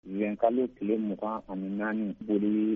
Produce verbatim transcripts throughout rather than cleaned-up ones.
yen kalo tile mugan ani naani boli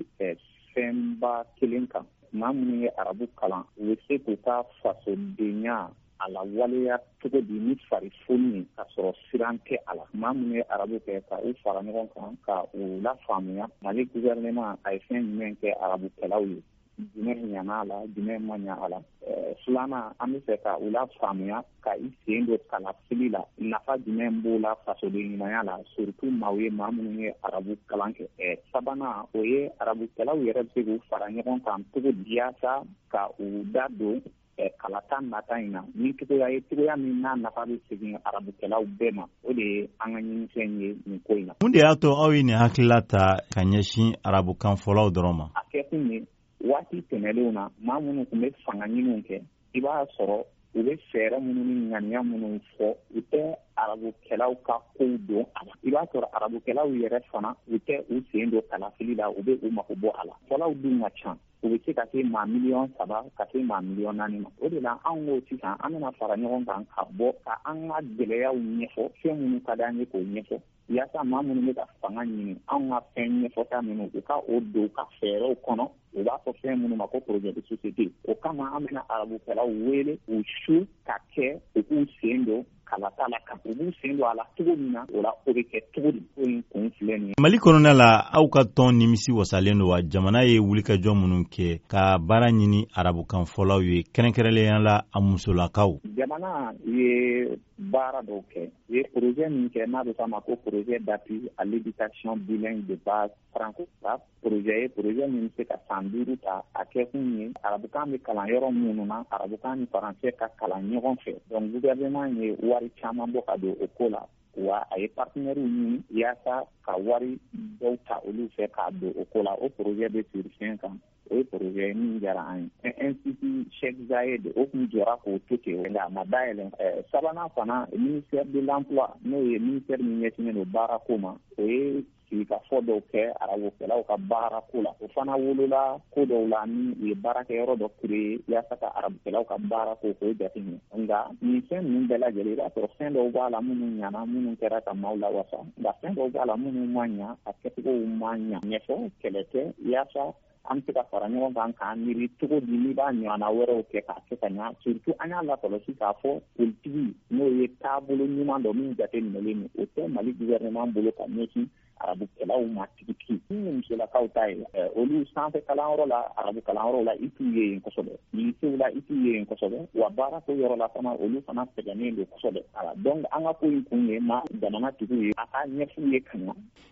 fɛnba kelen kan maa minnu ye arabu kalan u bɛ se k'u ka fasodenya a la waleya cogo di ni fari foni ka sɔrɔ siran tɛ a la maa minnu ye arabu kɛ ka u fara ɲɔgɔn kan ka u lafaamuya mali gouvernement a ye fɛn jumɛn kɛ arabukɛlaw ye jumɛn ɲana a la jumɛn ma ɲa a la filanan an bɛ fɛ ka u lafaamuya ka i sen don kalafili la nafa jumɛn b'o la fasoden ɲumanya la surtout maaw ye maa minnu ye arabu kalan kɛ sabanan o ye arabukɛlaw yɛrɛ bɛ se k'u fara ɲɔgɔn kan cogo di yaasa ka u da don kalata nata in na ni cogoya ye cogoya min n'a nafa bɛ segin arabukɛlaw bɛɛ ma o de ye an ka ɲinifɛn ye nin ko in na. Mun de y'a to aw ye nin hakilila ta ka ɲɛsin arabukan fɔlaw dɔrɔn ma? A kɛkun ye waati tɛmɛlenw na maa minnu tun bɛ fanga ɲiniw kɛ i b'a sɔrɔ u bɛ fɛɛrɛ minnu ni ŋaniya minnu fɔ u tɛ arabukɛlaw ka kow don a la i b'a sɔrɔ arabukɛlaw yɛrɛ fana u tɛ u sen don kalafili la u bɛ u mako bɔ a la fɔlaw dun ka ca u bɛ se ka se maa miliyɔn saba ka se maa miliyɔn naani ma o de la anw ko sisan an bɛna fara ɲɔgɔn kan ka bɔ ka an ka gɛlɛyaw ɲɛfɔ fɛn minnu ka d'an ye k'o ɲɛfɔ yaasa maa minnu bɛ ka fanga ɲini anw ka fɛn ɲɛfɔta minnu u ka o don ka fɛɛrɛw kɔnɔ u b'a fɔ fɛn minnu ma ko projet de société o kama an bɛna arabukɛlaw wele u su ka kɛ u k'u sen don kalata la ka u b'u sen don a la cogo min na o la o bɛ kɛ cogo di ko in kun filɛ nin ye. Mali kɔnɔna la aw ka tɔn nimisi wasalen don wa jamana ye wulikajɔ minnu kɛ ka baara ɲini arabukan fɔlaw ye kɛrɛnkɛrɛnnenya la a musolakaw. Jamana ye baara dɔw kɛ u ye projet min kɛ n'a bɛ f'a ma ko projet d'appui à l'éducation bilingue de base franco-arabe projet ye projet min bɛ se ka san duuru ta a kɛkun ye arabukan bɛ kalan yɔrɔ minnu na arabukan ni faransɛ ka kalan ɲɔgɔn fɛ donc gouvernement ye wari caman bɔ ka don o ko la wa a ye partenaires ɲini yaasa ka wari dɔw ta olu fɛ k'a don o ko la o projet bɛ siri fiɲɛ kan o ye projet min diyara an ye institut Cheikh Zayed o tun jɔra k'o to ten nka a ma dayɛlɛ sabanan fana ministère de l'emploi n'o ye ministère min ɲɛsinnen don baarako ma o ye sigikafɔ dɔw kɛ arabukɛlaw ka baarako la o fana wolola ko dɔw la ni u ye baarakɛyɔrɔ dɔ créé yaasa ka arabukɛlaw ka baarako k'o jateminɛ nka nin fɛn ninnu bɛɛ lajɛlen i b'a sɔrɔ fɛn dɔw b'a la minnu ɲana minnu kɛra ka maaw lawasa nka fɛn dɔw b'a la minnu ma ɲa a kɛcogow ma ɲa ɲɛfɔ kɛlɛ kɛ yaasa an bɛ se ka fara ɲɔgɔn kan k'an miiri cogo di n'i b'a ɲɔgɔnna wɛrɛw kɛ k'a kɛ ka ɲa surtout an y'a lakɔlɔsi k'a fɔ politigi n'o ye taabolo ɲuman dɔ min jateminɛlen don o tɛ Mali gouvernement bolo ka ɲɛsin arabukɛlaw ma tigitigi ni ye musolakaw ta ye olu sanfɛ kalanyɔrɔ la arabu kalanyɔrɔ la i t'u ye yen kosɛbɛ lycéew la i t'u ye yen kosɛbɛ wa baarako yɔrɔ la fana olu fana sɛgɛnnen don kosɛbɛ donc an ka ko in kun ye maa jamana tigiw ye a ka ɲɛf'u ye ka ɲa.